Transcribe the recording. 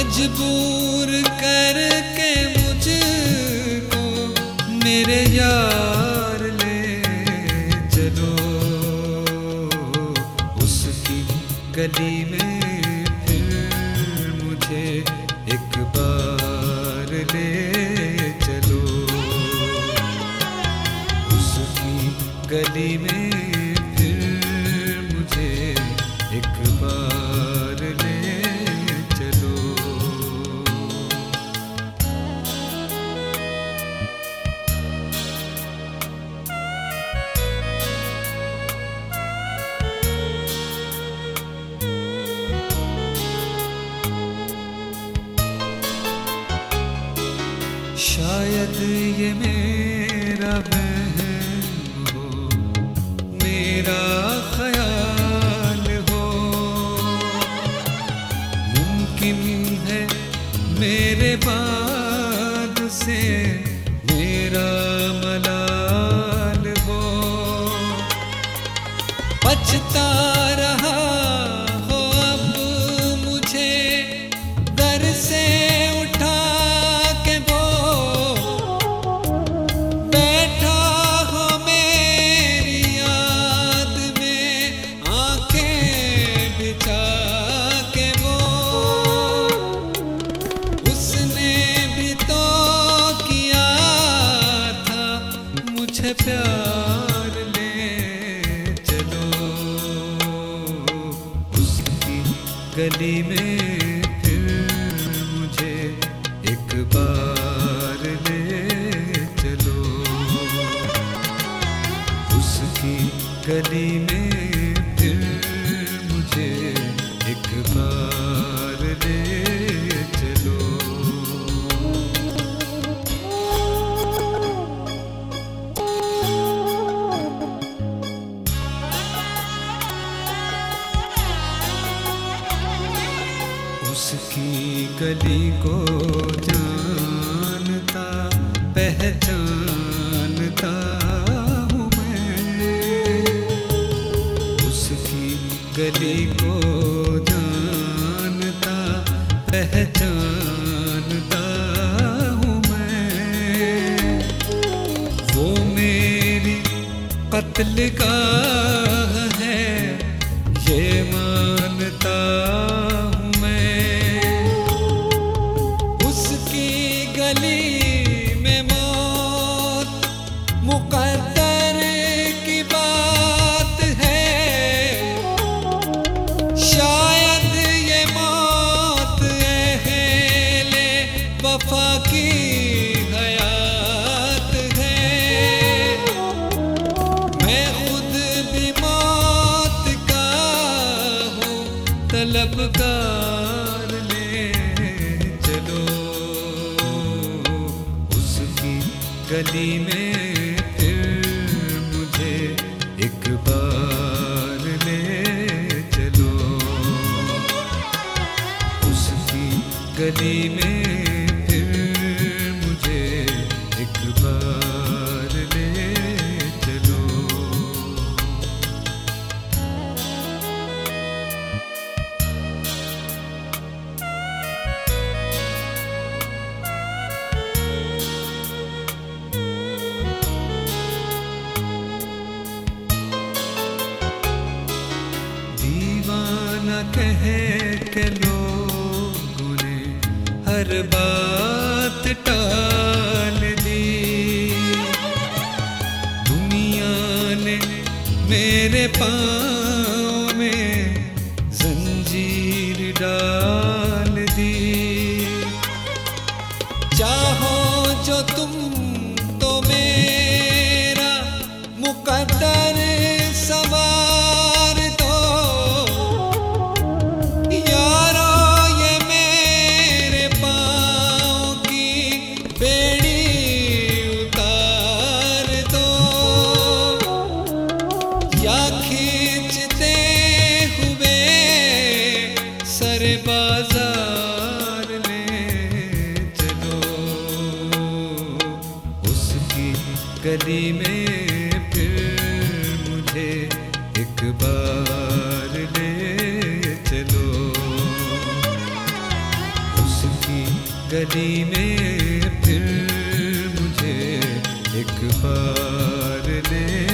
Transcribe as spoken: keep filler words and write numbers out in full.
मजबूर करके मुझको मेरे यार ले चलो, उसकी गली में फिर मुझे एक बार ले चलो, उसकी गली में फिर मुझे एक बार ले चलो। शायद ये मेरा वहम हो, मेरा ख्याल हो, मुमकिन है मेरे बाद से मेरा मलाल हो। बचता रहा हो अब मुझे दर से उठा के वो, बैठा हो मेरी याद में आंखें बिछा के वो। उसने भी तो किया था मुझे प्यार, ले चलो, उसकी गली में फिर मुझे एक बार ले चलो, उसकी गली में फिर मुझे एक बार ले चलो। उसकी गली को जानता पहचानता हूँ मैं, उसकी गली को जानता पहचानता हूँ मैं। वो मेरी कत्ल का है ये मानता हूँ मैं, उसकी गली में मौत मुकद्दर की बात है। शायद ये मौत अहले वफा की हयात है। मैं खुद भी मौत का हूँ तलबगार, ले चलो, उसकी गली में फिर मुझे एक बार ले चलो, उसकी गली में फिर मुझे एक बार ले चलो। दीवाना कह के लोगों ने हर बात टाल दी, दुनिया ने मेरे पाँव में जंजीर डाल दी। चाहो जो तुम तो मेरा मुकद्दर सवार दो, यारो ये मेरे पाँव की बेड़ी उतार दो, या खींचते हुए सर बाजार ले चलो, उसकी गली में फिर मुझे एक बार ले चलो, गली में फिर मुझे एक बार ले